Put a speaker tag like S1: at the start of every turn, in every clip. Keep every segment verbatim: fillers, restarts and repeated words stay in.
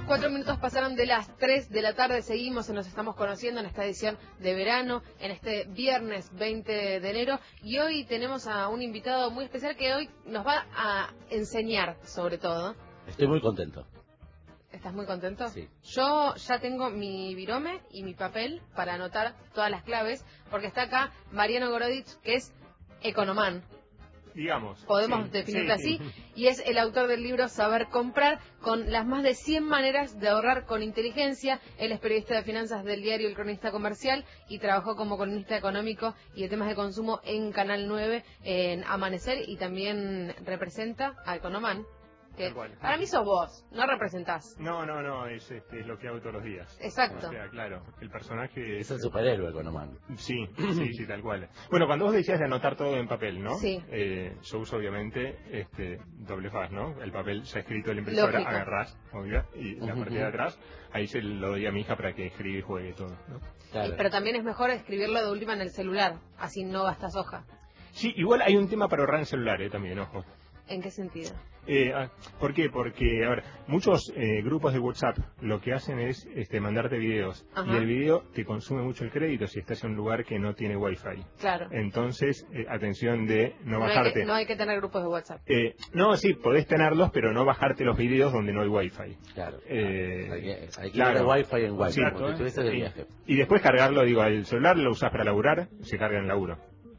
S1: Cuatro minutos pasaron de las tres de la tarde, seguimos y nos estamos conociendo en esta edición de verano, en este viernes veinte de enero, y hoy tenemos a un invitado muy especial que hoy nos va a enseñar sobre todo.
S2: Estoy muy contento.
S1: ¿Estás muy contento?
S2: Sí.
S1: Yo ya tengo mi virome y mi papel para anotar todas las claves, porque está acá Mariano Gorodich, que es economán.
S3: Digamos.
S1: Podemos
S3: sí,
S1: definirlo
S3: sí.
S1: así, y es el autor del libro Saber Comprar, con las más de cien maneras de ahorrar con inteligencia. Él es periodista de finanzas del diario El Cronista Comercial y trabajó como columnista económico y de temas de consumo en Canal nueve, en Amanecer, y también representa a Economán. Que para mí sos vos, no representás.
S3: No, no, no, es, este, es lo que hago todos los días.
S1: Exacto.
S3: O sea, claro, el personaje
S2: es... Es el superhéroe, Economán.
S3: Sí, sí, sí, tal cual. Bueno, cuando vos decías de anotar todo en papel, ¿no?
S1: Sí.
S3: Eh, yo uso, obviamente, este, doble faz, ¿no? El papel ya escrito en la impresora,
S1: Lógico.
S3: Agarrás, obvio, y la parte de atrás, ahí se lo doy a mi hija para que escriba y juegue todo, ¿no?
S1: Claro. Pero también es mejor escribirlo de última en el celular, así no gastas hoja.
S3: Sí, igual hay un tema para ahorrar en celular, eh, también, ojo.
S1: ¿En qué sentido?
S3: Eh, ¿Por qué? Porque, a ver, muchos eh, grupos de WhatsApp lo que hacen es este, mandarte videos. Ajá. Y el video te consume mucho el crédito si estás en un lugar que no tiene wifi.
S1: Claro.
S3: Entonces, eh, atención de no, no bajarte.
S1: Hay que, no hay que tener grupos de WhatsApp.
S3: Eh, no, sí, podés tenerlos, pero no bajarte los videos donde no hay wifi.
S2: Claro.
S3: Eh,
S2: hay que, hay que
S3: claro.
S2: ir wifi en wifi,
S3: sí,
S2: como si estuvieses de viaje.
S3: Y, y después cargarlo, digo, el celular lo usás para laburar, se carga en laburo.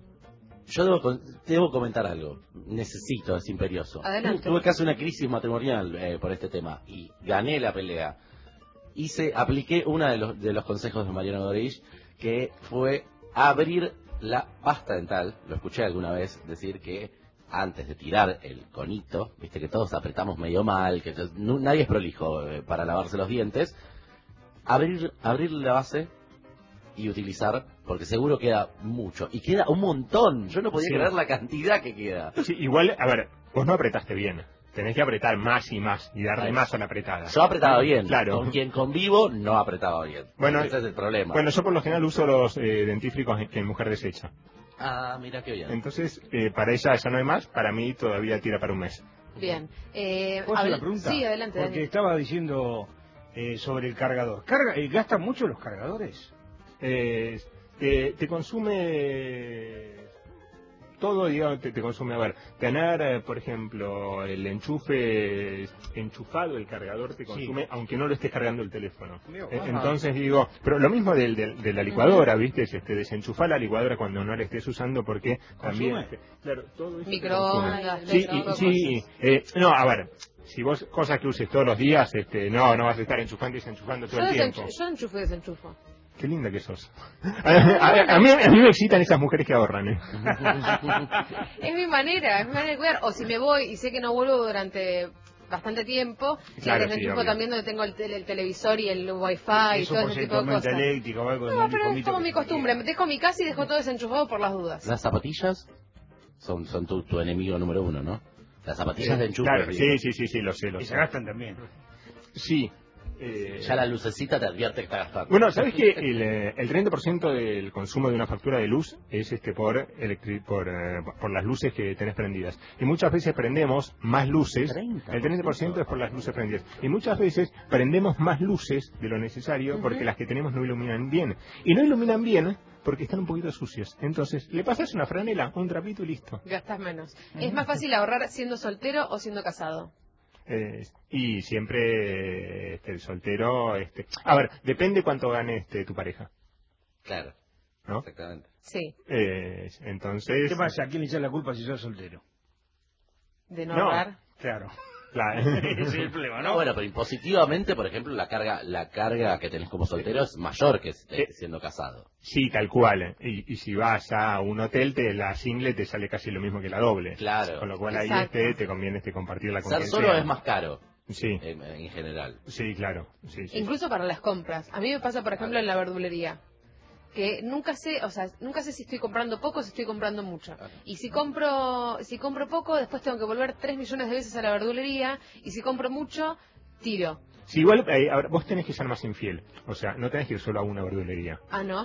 S2: Yo debo, debo comentar algo. Necesito, es imperioso.
S1: Adelante.
S2: Tuve casi una crisis matrimonial eh, por este tema y gané la pelea. Hice, apliqué uno de los, de los consejos de Mariano Gorodich, que fue abrir la pasta dental. Lo escuché alguna vez decir que antes de tirar el conito, viste que todos apretamos medio mal, que no, nadie es prolijo eh, para lavarse los dientes, abrir, abrir la base y utilizar, porque seguro queda mucho. Y queda un montón. Yo no podía sí. creer la cantidad que queda.
S3: Sí, igual, a ver, vos no apretaste bien. Tenés que apretar más y más y darle más a la apretada.
S2: Yo apretaba bien.
S3: Claro.
S2: Con quien convivo no apretaba bien.
S3: Bueno,
S2: ese es el problema.
S3: Bueno, yo por lo general uso los eh, dentífricos que mi mujer desecha.
S2: Ah, mira qué bien.
S3: Entonces, eh, para ella ya no hay más, para mí todavía tira para un mes.
S1: Bien. Eh,
S4: ¿Puedo hacer la pregunta?
S1: Sí, adelante.
S4: Porque
S1: Daniel.
S4: estaba diciendo eh, sobre el cargador. ¿Carga, eh, ¿Gastan mucho los cargadores?
S3: Eh, te, te consume todo, digamos, te, te consume, a ver, tener, eh, por ejemplo, el enchufe enchufado, el cargador te consume, sí. aunque no lo estés cargando el teléfono. Mío, eh, entonces digo, pero lo mismo del, del, de la licuadora, ¿viste? Este, desenchufar la licuadora cuando no la estés usando porque también, este, claro, todo eso
S1: microondas,
S3: sí, y, sí, eh, no, a ver, si vos cosas que uses todos los días, este, no, no vas a estar enchufando y desenchufando todo
S1: yo
S3: el tiempo.
S1: Yo enchufo y desenchufo.
S3: Qué linda que sos. A, a, a, mí, a mí me excitan esas mujeres que ahorran, ¿eh?
S1: Es mi manera, es mi manera de cuidar. O si me voy y sé que no vuelvo durante bastante tiempo, claro, sí, enchufo también donde tengo el, el, el televisor y el wifi y todo ese tipo de cosas.
S4: Eléctrico, algo
S1: no, pero es como mi costumbre. Me dejo mi casa y dejo todo desenchufado por las dudas.
S2: Las zapatillas son, son tu, tu enemigo número uno, ¿no? Las zapatillas sí, de enchufe.
S3: Claro, sí, sí, sí, sí, lo sé, lo sé.
S4: Y se gastan también.
S3: Sí. Eh,
S2: ya la lucecita te advierte que está gastando.
S3: Bueno, ¿sabes que el, el treinta por ciento del consumo de una factura de luz es este por, electri por, uh, por las luces que tenés prendidas? Y muchas veces prendemos más luces, treinta por ciento. El treinta por ciento es por las luces prendidas. Y muchas veces prendemos más luces de lo necesario porque uh-huh. las que tenemos no iluminan bien. Y no iluminan bien porque están un poquito sucias. Entonces, le pasas una franela, un trapito y listo.
S1: Gastas menos. Uh-huh. ¿Es más fácil ahorrar siendo soltero o siendo casado?
S3: Eh, y siempre este, el soltero, este, a ver, depende cuánto gane este tu pareja.
S2: Claro,
S3: ¿no?
S2: Exactamente.
S1: Sí.
S3: Eh, entonces.
S4: ¿Qué pasa? ¿A quién le echa la culpa si sos soltero?
S1: De no, no ahorrar.
S4: Claro.
S3: Claro.
S4: Ese es el problema, ¿no?
S2: Bueno, pero impositivamente, por ejemplo, la carga la carga que tenés como soltero es mayor que siendo casado.
S3: Sí, tal cual. Y, y si vas a un hotel, te, la single te sale casi lo mismo que la doble.
S2: Claro.
S3: Con lo cual ahí este, te conviene este, compartirla con
S2: Ser
S3: quien
S2: solo
S3: sea.
S2: es más caro.
S3: Sí.
S2: En, en general.
S3: Sí, claro. Sí, sí.
S1: Incluso para las compras. A mí me pasa, por ejemplo, en la verdulería. Que nunca sé, o sea, nunca sé si estoy comprando poco o si estoy comprando mucho. Y si compro, si compro poco, después tengo que volver tres millones de veces a la verdulería. Y si compro mucho, tiro.
S3: Sí, igual, eh, ahora, vos tenés que ser más infiel. O sea, no tenés que ir solo a una verdulería.
S1: Ah, ¿no?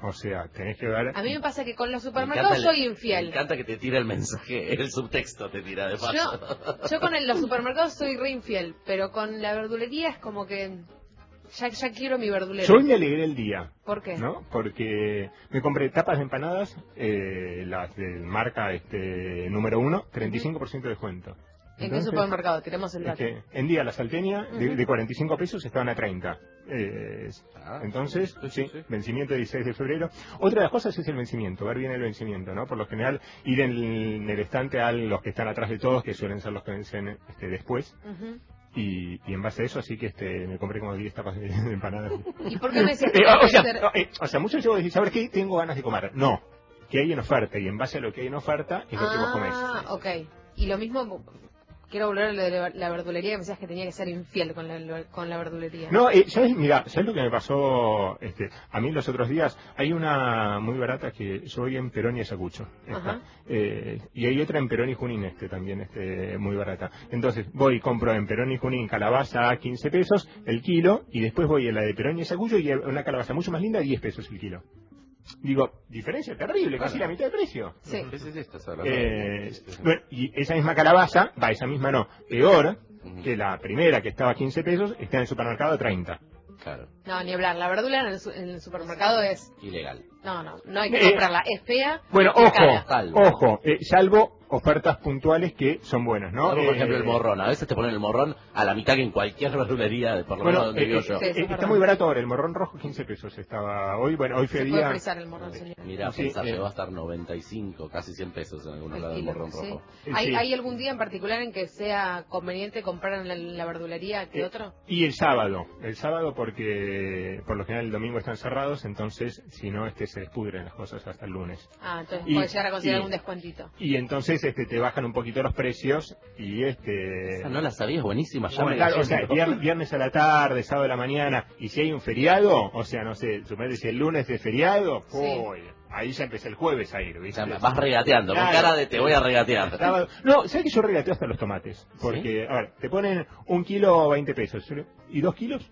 S3: O sea, tenés que ver...
S1: A mí me pasa que con los
S2: Me
S1: supermercados
S2: encanta
S1: soy
S2: el-
S1: infiel.
S2: Me encanta que te tire el mensaje, el subtexto te tira de paso.
S1: Yo, yo con el- los supermercados soy re infiel, pero con la verdulería es como que ya, ya quiero mi verdulero.
S3: Yo hoy me alegré el día.
S1: ¿Por qué?
S3: ¿No? Porque me compré tapas de empanadas, eh, las de marca este número uno, treinta y cinco por ciento de descuento.
S1: ¿En
S3: Entonces,
S1: qué supermercado? Tenemos el
S3: es
S1: dato.
S3: que en día la salteña de,
S1: Ujú.
S3: de cuarenta y cinco pesos estaban a treinta. Eh,
S2: Ah,
S3: entonces,
S2: sí,
S3: sí,
S2: sí, sí.
S3: vencimiento dieciséis de febrero. Otra de las cosas es el vencimiento, ver bien el vencimiento, ¿no? Por lo general, ir en el, en el estante a los que están atrás de todos, que suelen ser los que vencen este, después.
S1: Ujú.
S3: Y, y en base a eso, así que este me compré como diez tapas de, de empanadas.
S1: ¿Y por qué me decías que
S3: Eh,
S1: tenía
S3: o,
S1: que
S3: sea,
S1: ser-
S3: no, eh, o sea, muchos llego a decir, ¿sabes qué? Tengo ganas de comer. No, que hay en oferta, y en base a lo que hay en oferta es lo que vos comés.
S1: Ah, ok. Y lo mismo, quiero volver a lo de la- la verdulería, que me decías que tenía que ser infiel con la, con la verdulería.
S3: No, eh, ¿sabes? Mira, ¿sabes lo que me pasó este, a mí los otros días? Hay una muy barata que yo voy en Perón y Ayacucho. esta,
S1: Ajá.
S3: eh, y hay otra en Perón y Junín, este también este, muy barata. Entonces voy y compro en Perón y Junín calabaza a quince pesos el kilo, y después voy a la de Perón y Ayacucho y una calabaza mucho más linda a diez pesos el kilo. Digo, diferencia terrible, casi
S2: Claro.
S3: la mitad de precio.
S1: Sí.
S2: ¿Qué es esto? estás hablando?
S3: Eh, bueno, y esa misma calabaza, va, esa misma no, peor
S2: Ujú.
S3: que la primera que estaba a quince pesos, está en el supermercado a treinta.
S2: Claro,
S1: No, ni hablar. La verdura en el, su- en el supermercado es...
S2: ilegal.
S1: No, no, no hay que
S3: Eh,
S1: comprarla. Es fea.
S3: Bueno,
S1: y
S3: ojo,
S1: cara.
S2: Salvo.
S3: ojo, eh, salvo ofertas puntuales que son buenas, ¿no?
S2: Salvo, por ejemplo, el
S3: Eh,
S2: morrón. A veces te ponen el morrón a la mitad que en cualquier verdulería, de por lo menos
S3: Bueno,
S2: donde
S3: eh,
S2: vivo
S3: eh,
S2: yo.
S1: Sí, eso
S3: eh,
S1: es
S3: está
S1: verdad.
S3: muy barato ahora, el morrón rojo quince pesos estaba hoy, bueno, hoy fue
S1: Se
S3: día...
S1: puede frizar el morrón, señor.
S2: Mira,
S3: Sí,
S2: pensar,
S3: eh.
S2: llegó a estar noventa y cinco, casi cien pesos en algunos
S1: El
S2: lados del
S1: kilo,
S2: morrón
S1: sí.
S2: rojo.
S1: ¿Hay,
S3: Sí.
S1: ¿Hay algún día en particular en que sea conveniente comprar en la, la verdulería que
S3: Eh,
S1: otro?
S3: Y el sábado, el sábado porque por lo general el domingo están cerrados, entonces si no este se despudren las cosas hasta el lunes.
S1: Ah, entonces
S3: y-
S1: puede llegar a considerar
S3: y-
S1: un descuentito.
S3: Y entonces este te bajan un poquito los precios y este
S2: Esa no la sabías, buenísima. Ya
S3: Bueno,
S2: me la
S3: claro, o sea,
S2: llevo.
S3: viernes, viernes a la tarde, sábado a la mañana, y si hay un feriado, o sea, no sé, suponete si el lunes es feriado,
S1: Sí.
S3: uy, ahí ya empecé el jueves a ir,
S2: O
S3: ¿viste?
S2: sea, vas regateando, con
S3: Claro.
S2: cara de te voy a regatear.
S3: Sábado- No, ¿sabes que yo regateo hasta los tomates? Porque, a ver, te ponen un kilo veinte pesos, ¿y dos kilos?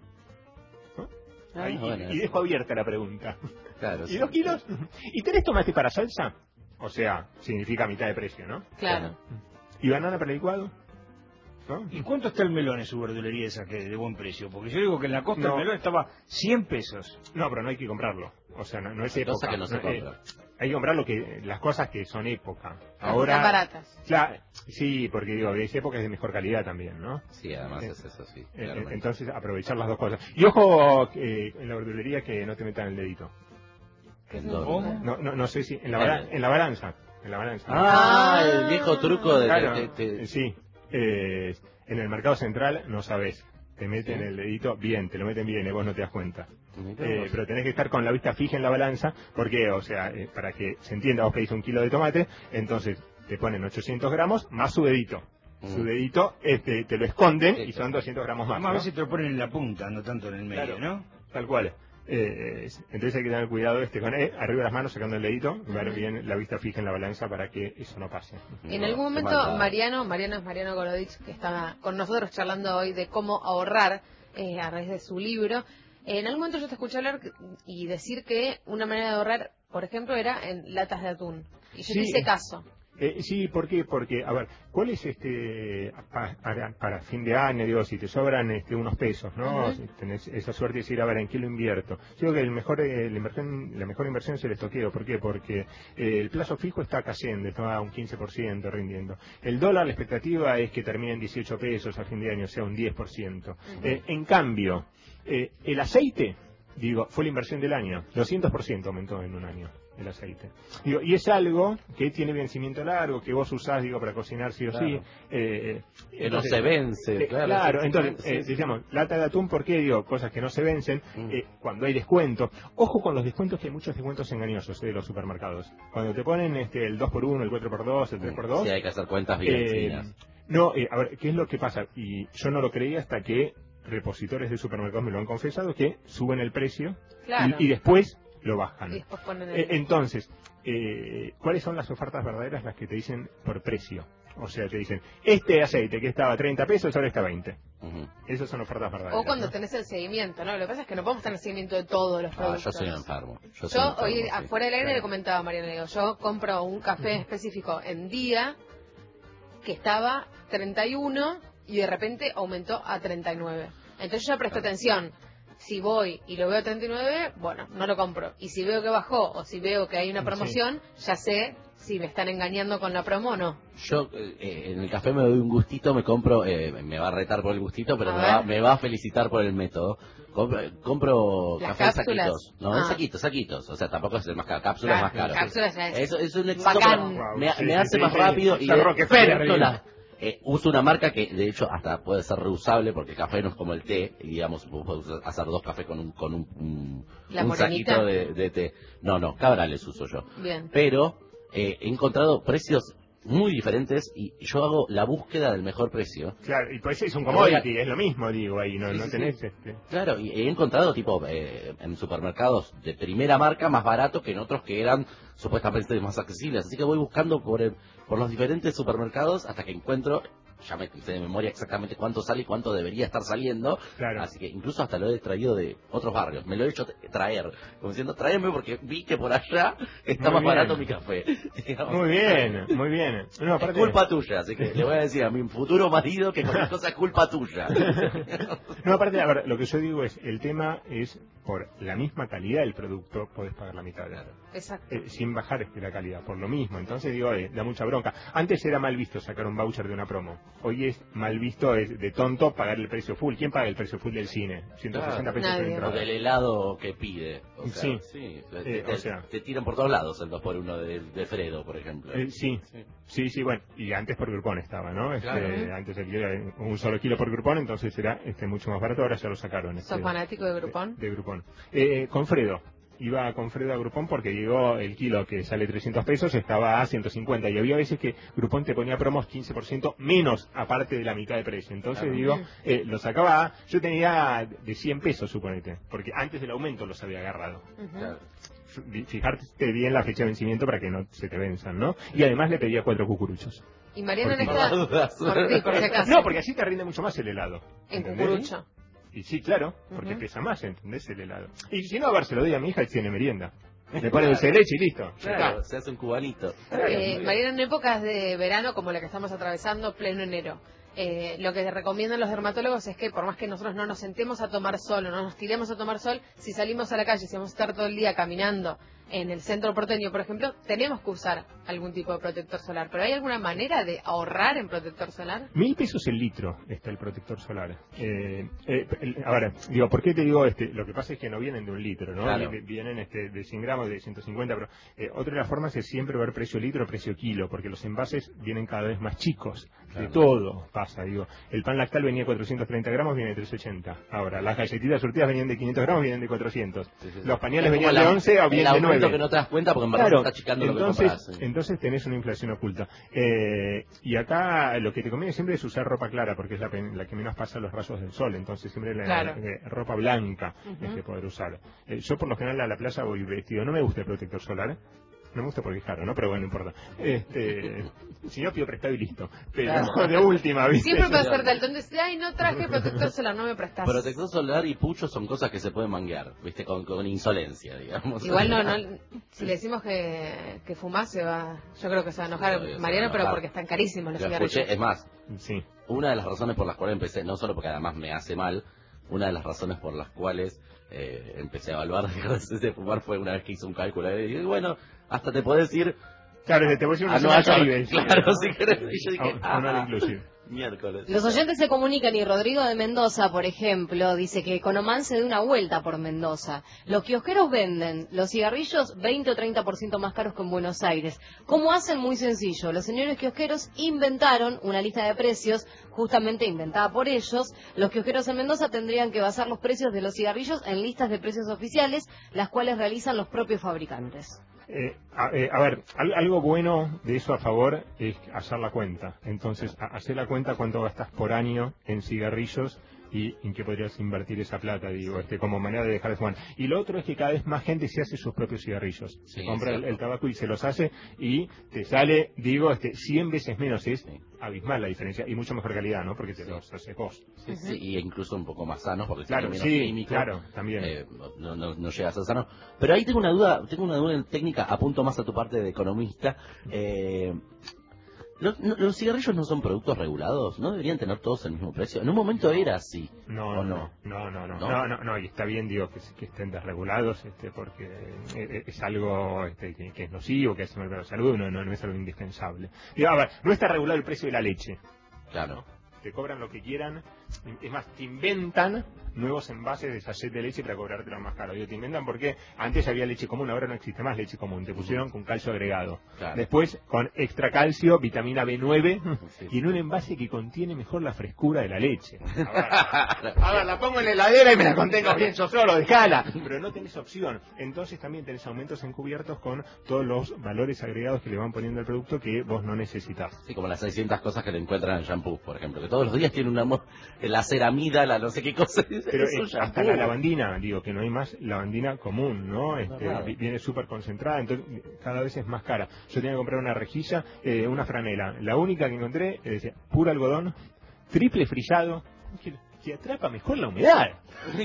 S3: ¿No?
S2: Ah,
S3: Ahí, y-
S2: bueno,
S3: y,
S2: eso.
S3: dejo abierta la pregunta.
S2: Claro,
S3: ¿Y
S2: sí.
S3: dos kilos? ¿Y tenés tomate para salsa? O sea, significa mitad de precio, ¿no?
S1: Claro.
S3: ¿Y banana para licuado? ¿No?
S4: ¿Y cuánto está el melón en su verdulería esa que de buen precio? Porque yo digo que en la costa
S3: No.
S4: el melón estaba cien pesos.
S3: No, pero no hay que comprarlo. O sea, no, no es
S2: Hay cosas
S3: época.
S2: que no se
S3: eh,
S2: compran.
S3: hay que comprar lo que, las cosas que son época.
S1: Las
S3: Ahora,
S1: están baratas.
S3: Claro, sí, porque digo, es época es de mejor calidad también, ¿no?
S2: Sí, además
S3: Eh,
S2: es eso, sí.
S3: Eh,
S2: claramente.
S3: entonces, aprovechar las dos cosas. Y ojo, eh, en la verdulería que no te metan el dedito.
S2: ¿En
S1: ¿Cómo?
S2: dónde?
S3: No, no, no sé si, en la, bara- en la balanza. En la balanza.
S2: Ah,
S1: Ah.
S2: el viejo truco de...
S3: Claro,
S2: de- de-
S3: eh, sí. Eh, en el mercado central no sabes. Te meten
S2: Sí.
S3: el dedito bien, te lo meten bien y vos no te das cuenta.
S2: Mirá
S3: Eh,
S2: vos.
S3: pero tenés que estar con la vista fija en la balanza, porque, o sea, eh, para que se entienda, vos pedís un kilo de tomate, entonces te ponen ochocientos gramos más su dedito.
S2: Mm.
S3: Su dedito este, te lo esconden
S2: Sí,
S3: y
S2: sí.
S3: son doscientos gramos más.
S4: Además, a
S3: ¿no?
S4: veces te lo ponen en la punta, no tanto en el medio,
S3: Claro.
S4: ¿no?
S3: Tal cual. Eh, entonces hay que tener cuidado este con eh, arriba de las manos sacando el dedito, ver bien la vista fija en la balanza para que eso no pase.
S1: En
S2: No,
S1: algún
S2: qué
S1: momento,
S2: maldad.
S1: Mariano, Mariano es Mariano Gorodich, que está con nosotros charlando hoy de cómo ahorrar eh, a raíz de su libro. Eh, en algún momento yo te escuché hablar y decir que una manera de ahorrar, por ejemplo, era en latas de atún. Y yo
S3: Sí.
S1: te hice caso.
S3: Eh, sí, ¿por qué? Porque, a ver, ¿cuál es este, pa- para, para fin de año, digo, si te sobran este, unos pesos, ¿no?
S1: Ujú.
S3: Si tenés esa suerte de decir, a ver, ¿en qué lo invierto? Yo creo que el mejor, eh, la, inversión, la mejor inversión es el estoqueo. ¿Por qué? Porque eh, el plazo fijo está cayendo, está a un quince por ciento rindiendo. El dólar, la expectativa es que termine en dieciocho pesos a fin de año, o sea, un diez por ciento.
S1: Ujú.
S3: Eh, en cambio, eh, el aceite, digo, fue la inversión del año, doscientos por ciento aumentó en un año el aceite. Digo, y es algo que tiene vencimiento largo, que vos usás, digo, para cocinar sí o
S2: Claro.
S3: sí. Eh,
S2: Que
S3: entonces-
S2: no se vence,
S3: eh,
S2: claro.
S3: claro,
S2: sí,
S3: entonces,
S2: sí,
S3: eh,
S2: sí.
S3: decíamos, lata de atún, ¿por qué? Digo, cosas que no se vencen,
S2: Mm.
S3: eh, cuando hay descuento. Ojo con los descuentos, que hay muchos descuentos engañosos eh, de los supermercados. Cuando te ponen este, el dos por uno, el cuatro por dos, el tres por dos.
S2: Sí, hay que hacer cuentas bien
S3: eh,
S2: finas.
S3: no, eh, a ver, ¿qué es lo que pasa? Y yo no lo creía hasta que repositores de supermercados me lo han confesado, que suben el precio
S1: Claro.
S3: y, y después lo bajan.
S1: Y después ponen el...
S3: Eh, entonces, eh, ¿cuáles son las ofertas verdaderas? Las que te dicen por precio. O sea, te dicen, este aceite que estaba a treinta pesos, ahora está a veinte.
S2: Ujú. Mm.
S3: Esas son ofertas verdaderas.
S1: O cuando
S3: ¿no?
S1: tenés el seguimiento, ¿no? Lo que pasa es que no podemos tener seguimiento de todos los
S2: Ah,
S1: productos.
S2: yo soy enfermo. Yo, soy
S1: Yo
S2: enfermo,
S1: hoy,
S2: sí.
S1: afuera del aire,
S3: Claro.
S1: le comentaba a Mariana, le digo, yo compro un café específico en día que estaba treinta y uno y de repente aumentó a treinta y nueve. Entonces yo ya presto atención. Si voy y lo veo a treinta y nueve, bueno, no lo compro. Y si veo que bajó o si veo que hay una promoción, sí, ya sé si me están engañando con la promo o no.
S2: Yo eh, en el café me doy un gustito, me compro, eh, me va a retar por el gustito, pero
S1: A
S2: me
S1: ver.
S2: va, me va a felicitar por el método. Compro, compro
S1: ¿Las
S2: café en
S1: cápsulas?
S2: saquitos, no,
S1: Ah.
S2: en saquitos, saquitos, o sea, tampoco es el más caro, cápsulas
S1: Claro,
S2: más caro.
S1: cápsulas ya es
S2: Eso es un éxito,
S1: bacán.
S2: pero
S3: Wow,
S2: me,
S3: sí,
S2: me
S3: sí,
S2: hace
S3: sí,
S2: más
S3: sí.
S2: rápido y
S3: La
S2: de-
S3: Rockefeller,
S2: de hecho,
S3: digo.
S2: la- eh, uso una marca que de hecho hasta puede ser reusable porque el café no es como el té y digamos vos podés hacer dos cafés con un con un, un,
S1: ¿La
S2: un
S1: morenita?
S2: saquito de, de té. No, no, cabrales uso yo.
S1: Bien.
S2: Pero eh, he encontrado precios muy diferentes y yo hago la búsqueda del mejor precio.
S3: Claro, y pues es un
S2: Voy a-
S3: commodity, es lo mismo, digo, ahí, no,
S2: Sí,
S3: no
S2: sí,
S3: tenés
S2: sí.
S3: este...
S2: Claro, y he encontrado tipo eh, en supermercados de primera marca más barato que en otros que eran supuestamente más accesibles. Así que voy buscando por el- por los diferentes supermercados hasta que encuentro, ya me sé de memoria exactamente cuánto sale y cuánto debería estar saliendo.
S3: Claro.
S2: Así que incluso hasta lo he traído de otros barrios. Me lo he hecho traer, como diciendo, tráeme porque vi que por allá está
S3: Muy
S2: más
S3: bien.
S2: barato mi café. Digamos.
S3: Muy bien, muy bien. No,
S2: Es
S3: aparte...
S2: culpa tuya, así que le voy a decir a mi futuro marido que cualquier cosa es culpa tuya.
S3: No, aparte, a ver, lo que yo digo es, el tema es, por la misma calidad del producto, podés pagar la mitad de
S1: Exacto.
S3: eh, sin bajar este, la calidad, por lo mismo. Entonces digo, eh, da mucha bronca. Antes era mal visto sacar un voucher de una promo. Hoy es mal visto, es de tonto pagar el precio full. ¿Quién paga el precio full del cine? ciento sesenta pesos
S1: Nadie.
S3: de
S2: O
S3: entrada.
S2: del helado que pide. O sea,
S3: Sí.
S2: sí.
S3: Eh,
S2: te,
S3: o sea.
S2: te tiran por todos lados el dos por uno de, de Fredo, por ejemplo.
S3: Eh, sí,
S2: Sí.
S3: sí, sí, bueno, y antes por Groupon estaba, ¿no? Este,
S2: Claro.
S3: Antes el kilo era un solo kilo por Groupon, entonces era este mucho más barato, ahora ya lo sacaron.
S1: ¿Sos
S3: Este,
S1: fanático de Groupon?
S3: De, de Groupon. Eh, con Fredo. Iba con Fredo a Groupon porque llegó el kilo que sale trescientos pesos, estaba a ciento cincuenta. Y había veces que Groupon te ponía promos quince por ciento menos, aparte de la mitad de precio. Entonces,
S2: Claro.
S3: digo, eh, lo sacaba a... Yo tenía de cien pesos, suponete. Porque antes del aumento los había agarrado.
S1: Ujú.
S2: Claro.
S3: Fijarte bien la fecha de vencimiento para que no se te venzan, ¿no? Y además le pedía cuatro cucuruchos.
S1: Y Mariana en
S3: Por
S1: esta...
S2: las dudas.
S1: Por, sí, por si acaso.
S3: No, porque así te rinde mucho más el helado.
S1: En
S3: ¿entendés?
S1: cucurucho.
S3: Y sí, claro, porque
S1: Ujú.
S3: pesa más, ¿entendés? El helado. Y si no, a ver, se lo doy a mi hija y tiene merienda. Le pone dulce de leche y listo. Ya
S2: Claro,
S3: está.
S2: se hace un cubanito.
S1: Eh, Mariana, en épocas de verano como la que estamos atravesando, pleno enero, eh, lo que recomiendan los dermatólogos es que por más que nosotros no nos sentemos a tomar sol o no nos tiremos a tomar sol, si salimos a la calle, si vamos a estar todo el día caminando en el centro porteño, por ejemplo, tenemos que usar algún tipo de protector solar. ¿Pero hay alguna manera de ahorrar en protector solar?
S3: Mil pesos el litro está el protector solar. Eh, eh, el- ahora, digo, ¿por qué te digo este? Lo que pasa es que no vienen de un litro, ¿no?
S2: Claro.
S3: Vienen, vienen, este, de cien gramos, de ciento cincuenta, pero eh, otra de las formas es siempre ver precio litro, precio kilo, porque los envases vienen cada vez más chicos.
S2: Claro.
S3: De todo pasa, digo. El pan lactal venía de cuatrocientos treinta gramos, viene de trescientos ochenta. Ahora, las galletitas surtidas venían de quinientos gramos, vienen de cuatrocientos.
S2: Sí, sí, sí.
S3: Los pañales
S2: Es
S3: venían
S2: como
S3: de
S2: la-
S3: once o
S2: el
S3: vienen de
S2: aumento
S3: nueve.
S2: que no te das cuenta porque en verdad
S3: Claro,
S2: te está achicando lo que
S3: entonces,
S2: compras. Sí.
S3: entonces tenés una inflación oculta. Eh, y acá lo que te conviene siempre es usar ropa clara, porque es la, pen- la que menos pasa los rayos del sol, entonces siempre la,
S1: Claro.
S3: eh, ropa blanca
S1: Ujú.
S3: es que poder usar. Eh, yo por lo general a la playa voy vestido, no me gusta el protector solar, no me gusta porque es caro, ¿no? Pero bueno, no importa. Este, si no, pido prestado y listo. Pero
S2: Claro.
S3: de última, ¿viste?
S1: Siempre puede ser del entonces, ay, no traje protector solar, no me prestás.
S2: Protector solar y pucho son cosas que se pueden manguear, ¿viste? Con, con insolencia, digamos.
S1: Igual no, no, si le decimos que, que fumás se va, yo creo que se va a enojar
S2: Sí, se va a
S1: Mariano, pero
S2: enojar.
S1: porque están carísimos los
S2: Lo
S1: cigarrillos.
S2: escuché, es más,
S3: Sí.
S2: una de las razones por las cuales empecé, no solo porque además me hace mal, una de las razones por las cuales eh, empecé a evaluar dejar de fumar fue una vez que hice un cálculo y dije, bueno, hasta te podés ir
S3: Claro, te voy a decir una
S2: a
S3: zona
S2: Nueva York,
S3: Caribe, sí.
S2: claro, si querés. Y yo dije,
S3: A- a un all
S2: ah,
S3: inclusive.
S2: miércoles.
S5: Los oyentes se comunican y Rodrigo de Mendoza, por ejemplo, dice que Economán se dé una vuelta por Mendoza. Los kiosqueros venden los cigarrillos veinte o treinta por ciento más caros que en Buenos Aires. ¿Cómo hacen? Muy sencillo. Los señores kiosqueros inventaron una lista de precios, justamente inventada por ellos. Los kiosqueros en Mendoza tendrían que basar los precios de los cigarrillos en listas de precios oficiales, las cuales realizan los propios fabricantes.
S3: Eh, a, eh, a ver, al- algo bueno de eso a favor es hacer la cuenta. Entonces, a- hacer la cuenta cuánto gastas por año en cigarrillos y en qué podrías invertir esa plata, digo, este, como manera de dejar de fumar. Y lo otro es que cada vez más gente se hace sus propios cigarrillos.
S2: Sí,
S3: se compra el,
S2: cierto.
S3: el tabaco y se los hace y te sale, digo, este, cien veces menos. Es
S2: Sí.
S3: abismal la diferencia y mucho mejor calidad, ¿no? Porque te
S2: Sí.
S3: los haces vos.
S2: Sí, sí, y incluso un poco más sanos porque
S3: Claro,
S2: tiene
S3: sí,
S2: menos químicos.
S3: claro, también.
S2: Eh, no, no, no llega a ser sano. Pero ahí tengo una duda, tengo una duda técnica, apunto más a tu parte de economista. Eh, ¿los, no- ¿Los cigarrillos no son productos regulados? ¿No deberían tener todos el mismo precio? En un momento era así.
S3: No,
S2: ¿o
S3: no, no, no, no,
S2: ¿No?
S3: no, no, no, y está bien, digo, que, que estén desregulados, este, porque eh, es algo este, que, que es nocivo, que hace mal para la salud, no, no, no es algo indispensable. Digo, a ver, no está regulado el precio de la leche,
S2: Claro.
S3: te cobran lo que quieran, es más, te inventan nuevos envases de sachet de leche para cobrártelo más caro. Digo, te inventan porque antes había leche común, ahora no existe más leche común, te pusieron con calcio agregado.
S2: Claro.
S3: Después con extra calcio, vitamina B nueve
S2: Sí.
S3: y en un envase que contiene mejor la frescura de la leche. A ver, a ver, la pongo en la heladera y me la contengo bien yo solo, dejala. Pero no tenés opción. Entonces también tenés aumentos encubiertos con todos los valores agregados que le van poniendo al producto que vos no necesitas.
S2: Sí, como las seiscientas cosas que te encuentran en shampoo, por ejemplo, que todos los días tiene una mo- la ceramida, la no sé qué cosa.
S3: Pero
S2: Es un
S3: eh, hasta
S2: shampoo.
S3: la lavandina, digo que no hay más lavandina común, ¿no? Este,
S2: Claro.
S3: vi- viene súper concentrada, entonces cada vez es más cara. Yo tenía que comprar una rejilla, eh, una franela. La única que encontré eh, decía pura algodón, triple frillado. Dije, que atrapa mejor la humedad.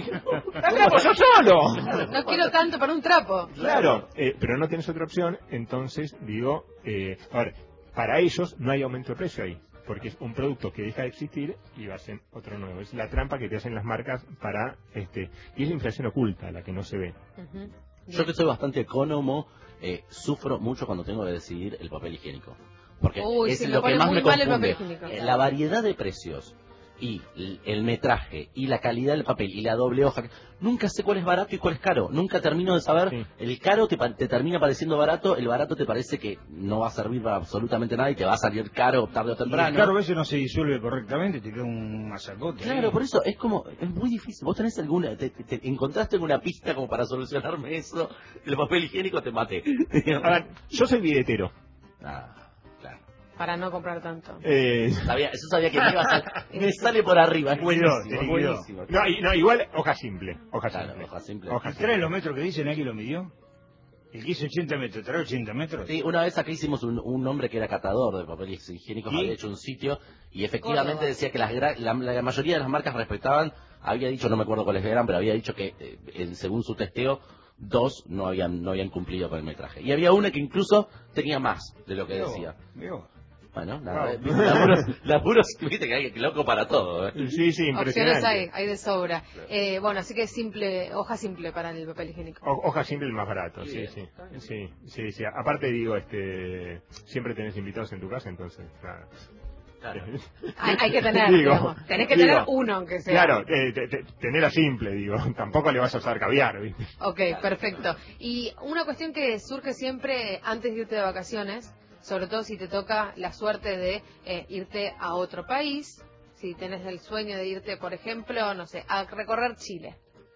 S3: ¡La atrapo yo solo!
S1: No quiero tanto para un trapo.
S3: Claro, eh, pero no tienes otra opción, entonces digo, eh, a ver, para ellos no hay aumento de precio ahí, porque es un producto que deja de existir y va a ser otro nuevo. Es la trampa que te hacen las marcas para, este, y es la inflación oculta la que no se ve.
S1: Ujú.
S2: Yo que soy bastante económico, eh, sufro mucho cuando tengo que decidir el papel higiénico. Porque
S1: Uy,
S2: es
S1: sí, me
S2: lo que
S1: pone
S2: más
S1: muy
S2: me
S1: mal el
S2: confunde.
S1: papel higiénico.
S2: Eh, La variedad de precios y l- el metraje y la calidad del papel y la doble hoja. Nunca sé cuál es barato y cuál es caro. Nunca termino de saber.
S3: Sí.
S2: El caro te, pa- te termina pareciendo barato, el barato te parece que no va a servir para absolutamente nada y te va a salir caro tarde o
S4: Y
S2: temprano.
S4: el carro ese no se disuelve correctamente, te queda un masacote.
S2: Claro,
S4: ahí.
S2: por eso es como, es muy difícil. ¿Vos tenés alguna, te, te- te encontraste alguna pista como para solucionarme eso? El papel higiénico te maté.
S3: A ver, yo soy billetero.
S2: Ah, claro.
S1: Para no comprar tanto.
S3: Eh,
S2: Sabía, eso sabía que me iba a salir. Me sale por arriba, es
S3: Te liquidó,
S2: buenísimo,
S3: te
S2: es
S3: liquidó.
S2: buenísimo.
S3: No, y- no, igual hoja simple, hoja
S2: Claro,
S3: simple.
S2: hoja simple.
S3: Hoja
S4: ¿Y
S3: simple.
S4: trae los metros que dicen aquí lo midió? El que hizo ochenta metros, ¿trae ochenta metros?
S2: Sí, una vez acá hicimos un, un hombre que era catador de papel higiénico,
S4: ¿Y?
S2: había hecho un sitio y efectivamente
S1: Córdoba.
S2: decía que las, gra- la, la mayoría de las marcas respetaban, había dicho, no me acuerdo cuáles eran, pero había dicho que eh, en- según su testeo, dos no habían no habían cumplido con el metraje. Y había una que incluso tenía más de lo que
S4: Miró,
S2: decía.
S4: miró.
S2: Bueno, nada,
S3: Wow.
S2: laburos, laburos, viste que hay que loco para todo. ¿eh?
S3: Sí, sí,
S1: Opciones
S3: impresionante.
S1: hay, hay de sobra. Eh, bueno, así que simple, hoja simple para el papel higiénico.
S3: Ho- Hoja simple el más barato, sí,
S2: Bien.
S3: sí, sí, sí, sí. Aparte digo, este, siempre tenés invitados en tu casa, entonces, claro.
S2: Claro.
S1: Hay, hay que tener,
S3: Digo,
S1: digamos. Tenés que
S3: digo,
S1: tener uno, aunque sea.
S3: Claro, eh, te- te- tenerla simple, digo. Tampoco le vas a usar caviar, ¿viste?
S1: Ok, perfecto. Y una cuestión que surge siempre antes de irte de vacaciones, sobre todo si te toca la suerte de eh, irte a otro país, si tenés el sueño de irte, por ejemplo, no sé, a recorrer Chile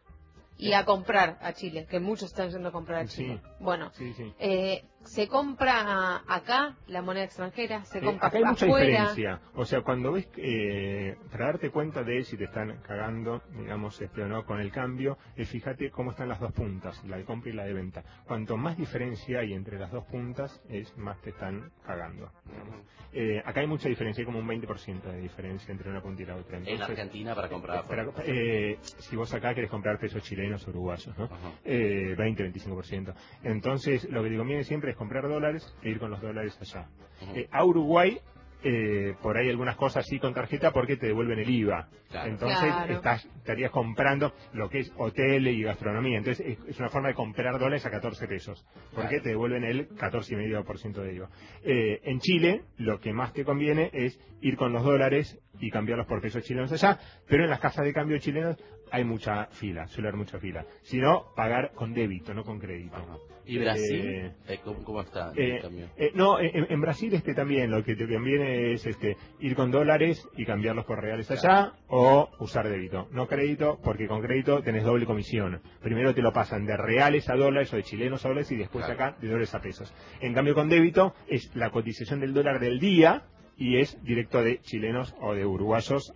S1: y a comprar a Chile, que muchos están yendo a comprar a Chile.
S3: Sí.
S1: Bueno,
S3: Sí, sí.
S1: eh, ¿se compra acá la moneda extranjera? ¿Se
S3: Eh,
S1: compra
S3: acá hay mucha
S1: afuera?
S3: diferencia. O sea, cuando ves, eh, para darte cuenta de si te están cagando, digamos, este o no, con el cambio, eh, fíjate cómo están las dos puntas, la de compra y la de venta. Cuanto más diferencia hay entre las dos puntas, es más te están cagando. digamos. Eh, acá hay mucha diferencia, hay como un veinte por ciento de diferencia entre una punta y la otra.
S2: En
S3: Entonces,
S2: Argentina para comprar.
S3: para- eh, si vos acá querés comprar pesos chilenos o uruguayos, ¿no?
S2: Ajá.
S3: Eh, veinte, veinticinco por ciento. Entonces, lo que te conviene siempre es comprar dólares e ir con los dólares allá.
S2: Ujú.
S3: Eh, a Uruguay, eh, por ahí algunas cosas sí con tarjeta porque te devuelven el I V A.
S2: Claro.
S3: Entonces,
S1: Claro.
S3: estás, estarías comprando lo que es hotel y gastronomía. Entonces, es, es una forma de comprar dólares a catorce pesos. Porque
S2: Claro.
S3: te devuelven el catorce coma cinco por ciento de I V A. Eh, en Chile, lo que más te conviene es ir con los dólares y cambiarlos por pesos chilenos allá. Pero en las casas de cambio chilenos hay mucha fila, suele haber mucha fila. Si no, pagar con débito, no con crédito.
S2: Ajá. ¿Y Brasil?
S3: Eh,
S2: Eh, ¿cómo, cómo está el
S3: Eh,
S2: cambio?
S3: eh, no, en, en Brasil este también lo que te conviene es este ir con dólares y cambiarlos por reales allá o usar débito, no crédito, porque con crédito tenés doble comisión. Primero te lo pasan de reales a dólares o de chilenos a dólares y después
S2: Claro.
S3: acá de dólares a pesos. En cambio con débito es la cotización del dólar del día y es directo de chilenos o de uruguayos a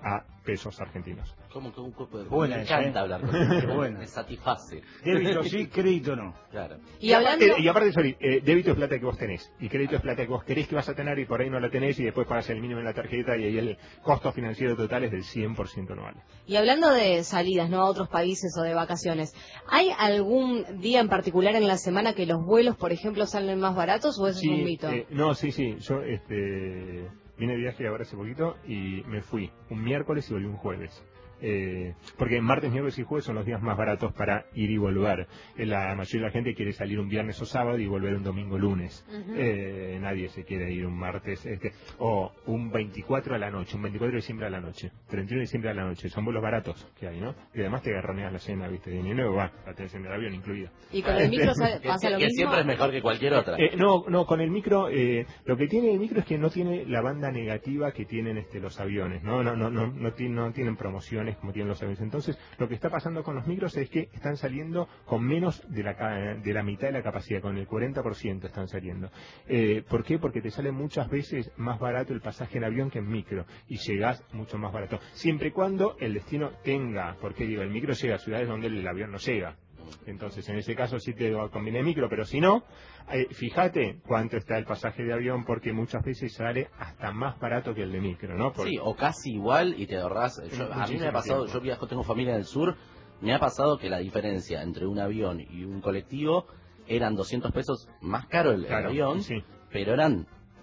S3: pesos argentinos.
S2: ¿Cómo que un cuerpo de
S4: Buena
S2: Me
S4: esa,
S2: encanta
S4: ¿eh?
S2: hablar con
S4: Qué buena.
S2: Me satisface.
S4: Débito sí, crédito no.
S2: Claro.
S5: Y
S3: Y
S5: hablando...
S3: aparte, y aparte sorry, eh, débito es plata que vos tenés y crédito es plata que vos querés que vas a tener y por ahí no la tenés y después pagas el mínimo en la tarjeta y ahí el costo financiero total es del cien por ciento anual.
S5: Y hablando de salidas, ¿no? A otros países o de vacaciones, ¿hay algún día en particular en la semana que los vuelos, por ejemplo, salen más baratos o eso
S3: Sí,
S5: es un mito?
S3: eh, no, sí, sí, yo este, vine de viaje ahora hace poquito y me fui un miércoles y volví un jueves. Eh, porque martes, miércoles y jueves son los días más baratos para ir y volver. Eh, La mayoría de la gente quiere salir un viernes o sábado y volver un domingo lunes.
S1: Ujú.
S3: Eh, nadie se quiere ir un martes este, o un veinticuatro a la noche, un veinticuatro de diciembre a la noche, treinta y uno de diciembre a la noche. Son vuelos baratos que hay, ¿no? Y además te garroneas la cena, ¿viste? Y nuevo va, la tenés en el avión incluida.
S5: Y con el micro sa-
S2: Que,
S5: pasa
S2: que-
S5: lo
S2: que
S5: mismo.
S2: siempre es mejor que cualquier otra.
S3: Eh, no, no, con el micro, eh, lo que tiene el micro es que no tiene la banda negativa que tienen este, los aviones, ¿no? No, no, no, no, tienen, no tienen promociones como tienen los aviones. Entonces, lo que está pasando con los micros es que están saliendo con menos de la, ca- de la mitad de la capacidad, con el cuarenta por ciento están saliendo. Eh, ¿Por qué? Porque te sale muchas veces más barato el pasaje en avión que en micro y llegás mucho más barato. Siempre y cuando el destino tenga, porque digo, el micro llega a ciudades donde el avión no llega. Entonces, en ese caso sí te conviene micro, pero si no, eh, fíjate cuánto está el pasaje de avión, porque muchas veces sale hasta más barato que el de micro, ¿no? Porque,
S2: Sí, o casi igual y te ahorrás. Yo- a mí me
S3: Muchísimo
S2: ha pasado,
S3: tiempo.
S2: yo viajo, tengo familia en el sur, me ha pasado que la diferencia entre un avión y un colectivo eran doscientos pesos más caro el, el
S3: Claro,
S2: avión,
S3: sí.
S2: pero eran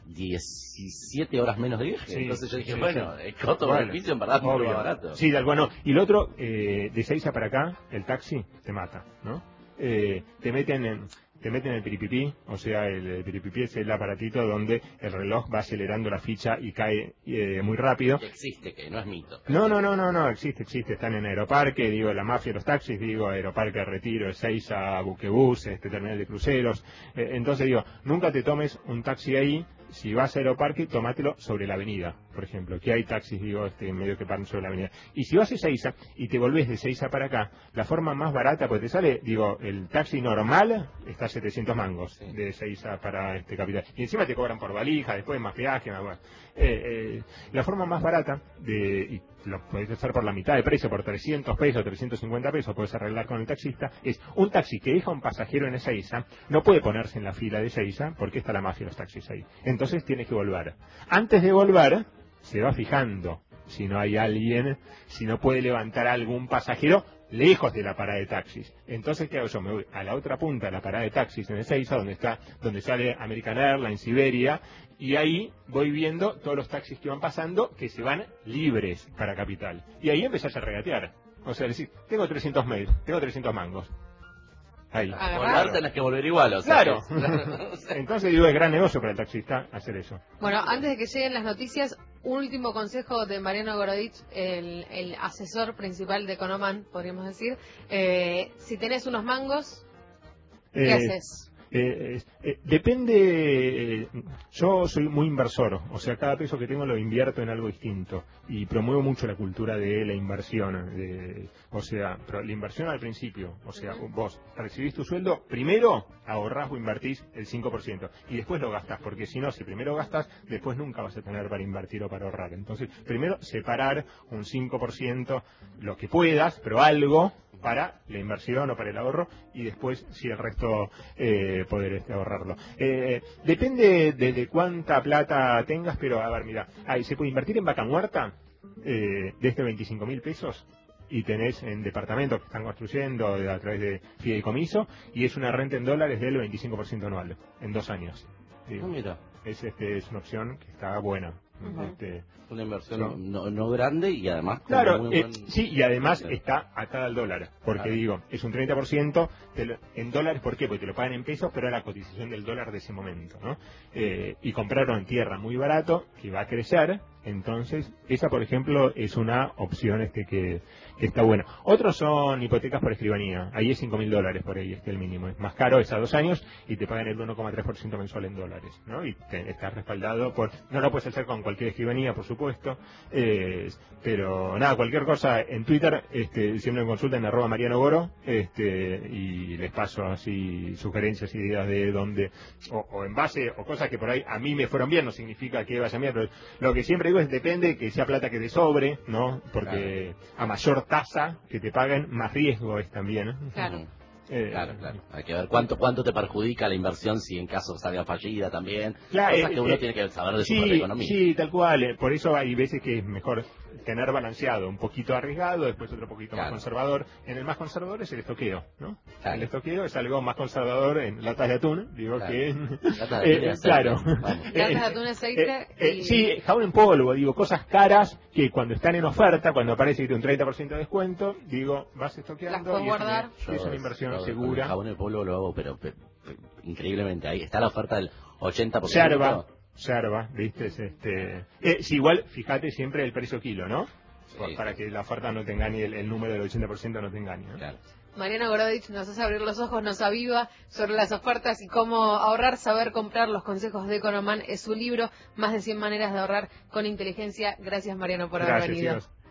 S2: diecisiete horas menos de viaje.
S3: Sí,
S2: Entonces yo dije,
S3: sí,
S2: bueno,
S3: sí.
S2: el costo
S3: Bueno,
S2: beneficio en verdad es mucho
S3: obvio.
S2: más barato.
S3: Sí, tal bueno. Y lo otro, eh, de Seiza para acá, el taxi te mata, ¿no? Eh, te meten en... Te meten el piripipí, o sea, el, el piripipí es el aparatito donde el reloj va acelerando la ficha y cae eh, muy rápido.
S2: Que existe, que no es mito.
S3: No, no, no, no, no, existe, existe, están en Aeroparque, digo, la mafia de los taxis, digo, Aeroparque Retiro, Ezeiza, Buquebus, este terminal de cruceros. Eh, entonces digo, nunca te tomes un taxi ahí, si vas a Aeroparque, tómatelo sobre la avenida, por ejemplo, que hay taxis, digo, este, medio que paran sobre la avenida. Y si vas a Ezeiza y te volvés de Ezeiza para acá, la forma más barata, pues te sale, digo, el taxi normal está a setecientos mangos
S2: Sí.
S3: de Ezeiza para este capital. Y encima te cobran por valija, después más peaje, más bueno. Eh, eh, la forma más barata, de, y lo podés hacer por la mitad de precio, por trescientos pesos, trescientos cincuenta pesos, puedes arreglar con el taxista, es un taxi que deja un pasajero en Ezeiza, no puede ponerse en la fila de Ezeiza porque está la mafia de los taxis ahí. Entonces tienes que volver. Antes de volver, se va fijando si no hay alguien, si no puede levantar a algún pasajero lejos de la parada de taxis. Entonces, ¿qué hago yo? Me voy a la otra punta de la parada de taxis en Ezeiza, donde está, donde sale American Airlines, Siberia, y ahí voy viendo todos los taxis que van pasando que se van libres para Capital. Y ahí empezás a regatear. O sea, decir, tengo trescientos mails, tengo trescientos mangos. Ahí.
S1: Agarrar.
S2: Volver tenés que volver igual, o sea.
S3: Claro.
S2: que-
S3: Entonces digo, es gran negocio para el taxista hacer eso.
S1: Bueno, antes de que lleguen las noticias, un último consejo de Mariano Gorodich, el, el asesor principal de Economan, podríamos decir. Eh, si tenés unos mangos, ¿qué
S3: Eh,
S1: haces?
S3: Eh, eh, depende, eh, yo soy muy inversor, o sea, cada peso que tengo lo invierto en algo distinto y promuevo mucho la cultura de la inversión, de, o sea, pero la inversión al principio, o sea,
S1: Ujú.
S3: vos recibís tu sueldo, primero ahorrás o invertís el cinco por ciento y después lo gastás, porque si no, si primero gastas, después nunca vas a tener para invertir o para ahorrar. Entonces, primero separar un cinco por ciento, lo que puedas, pero algo para la inversión o para el ahorro y después si el resto eh, poder este, ahorrarlo. Eh, depende de, de cuánta plata tengas, pero a ver, mira, ahí se puede invertir en vaca muerta eh, desde veinticinco mil pesos y tenés en departamentos que están construyendo a través de fideicomiso y es una renta en dólares del veinticinco por ciento anual en dos años. Sí.
S2: Ah, mira,
S3: Es, este, es una opción que está buena.
S1: Ujú.
S3: Este,
S2: una inversión
S3: No.
S2: no, no grande y además con
S3: Claro,
S2: muy
S3: eh,
S2: buen-
S3: sí, y además
S2: Claro.
S3: está atada al dólar, porque
S2: Claro.
S3: digo, es un treinta por ciento te lo- en dólares, ¿por qué? Porque te lo pagan en pesos, pero a la cotización del dólar de ese momento, ¿no? Eh, y compraron en tierra muy barato, que va a crecer, entonces, esa por ejemplo es una opción este que, que está buena. Otros son hipotecas por escribanía, ahí es cinco mil dólares por ahí, este el mínimo, es más caro, es a dos años, y te pagan el uno coma tres por ciento mensual en dólares, ¿no? Y te, estás respaldado por, no lo puedes hacer con cualquier escribanía, por supuesto. Eh, pero nada, cualquier cosa en Twitter, este, siempre me consultan en arroba Mariano Goro, este, y les paso así sugerencias, ideas de dónde, o, o en base, o cosas que por ahí a mí me fueron bien, no significa que vayan bien, pero lo que siempre digo es depende que sea plata que te sobre, ¿no? Porque claro, a mayor tasa que te paguen, más riesgo es también, ¿eh?
S1: Claro.
S2: Eh, claro, claro. Hay que ver cuánto cuánto te perjudica la inversión si en caso salga fallida también.
S3: Claro,
S2: cosas
S3: eh,
S2: que uno
S3: eh,
S2: tiene que saber de
S3: sí,
S2: su propia economía.
S3: Sí, tal cual. Por eso hay veces que es mejor tener balanceado, un poquito arriesgado, después otro poquito claro, más conservador. En el más conservador es el estoqueo, ¿no? Claro. El estoqueo es algo más conservador en latas de atún, digo claro, que...
S2: Latas de atún,
S3: eh, claro.
S1: Latas de atún, aceite
S3: eh, eh,
S1: y...
S3: Sí, jabón en polvo, digo, cosas caras que cuando están en oferta, cuando aparece que tiene un treinta por ciento de descuento, digo, vas estoqueando.
S1: Las puedes
S3: y
S1: guardar.
S3: Es una, es una inversión
S2: yo,
S3: segura.
S2: El jabón en polvo lo hago, pero, pero, pero increíblemente. Ahí está la oferta del ochenta por ciento.
S3: Yerba, yerba, viste, este... Eh, sí, igual, fíjate siempre el precio kilo, ¿no? Sí, para sí, que la oferta no te engañe, el, el número del ochenta por ciento no te engañe, ¿no?
S2: Claro.
S1: Mariano Gorodich nos hace abrir los ojos, nos aviva sobre las ofertas y cómo ahorrar, saber comprar. Los consejos de Economan es su libro, más de cien maneras de ahorrar con inteligencia. Gracias, Mariano, por haber
S3: Gracias,
S1: venido.
S3: Chicos.